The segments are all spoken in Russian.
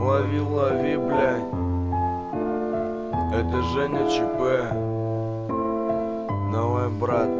Лови, лови, блядь. Это Женя ЧП. Давай, брат.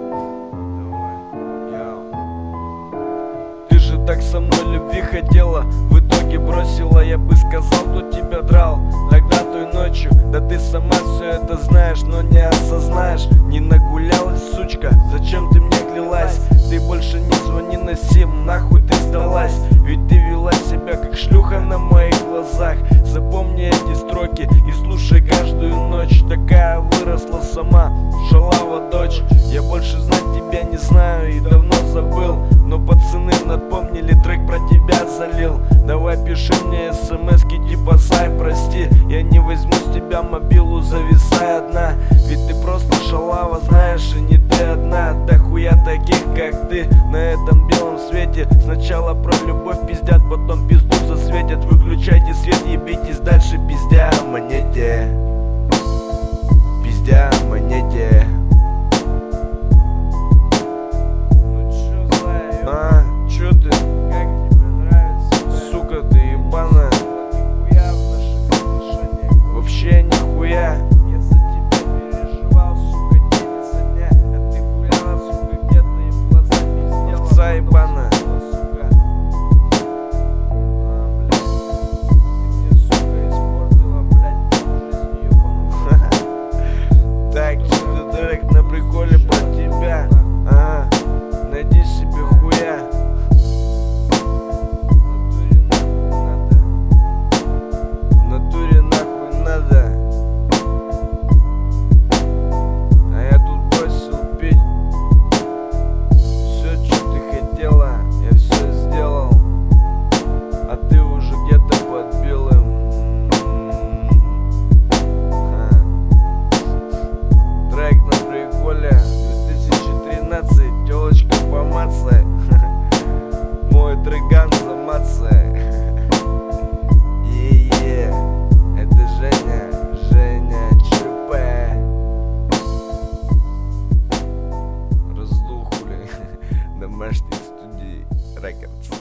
Ты же так со мной любви хотела, в итоге бросила. Я бы сказал, кто тебя драл тогда той ночью. Да ты сама все это знаешь, но не осознаешь. Не нагулялась, сучка, зачем ты мне клялась? Ты больше не звони на сим, нахуй ты сдалась. Ведь ты вела себя как шлюха на моих глазах. Запомни эти строки и слушай каждую ночь. Такая выросла сама, шалава дочь. Я больше знать тебя не знаю и давно забыл, но пацаны напомнили, трек про тебя залил. Давай пиши мне смс-ки типа «Сай, прости». Я не возьму с тебя мобилу, зависай одна. Ведь ты просто шалава, знаешь, и не ты одна. Да хуя таких, как ты, на этом белом свете. Сначала про любовь пиздят, потом пизду засветят. Выключайте свет, ебитесь дальше, пиздя о монете. Пиздя о монете. Чё ты? Как тебе нравится? Сука, ты ебаная. Нихуя в наших отношениях. Вообще нихуя. Я за тебя переживал, сука, день изо дня. А ты гуляла, сука, где-то и в глаза пиздела. Овца ебаная. Сука. Блядь. Ты мне, сука, испортила, блядь, жизнь ебаную. Так, что трек на приколе про тебя. Найди себе хуя. В натуре нахуй надо. А я тут бросил пить. Все, что ты хотела, я все сделал. А ты уже где-то под белым. Трек на приколе 2013, телочка по маце. Мой триган за маце. Это Женя ЧП. Раздул хули. Домашней студии Рекордс.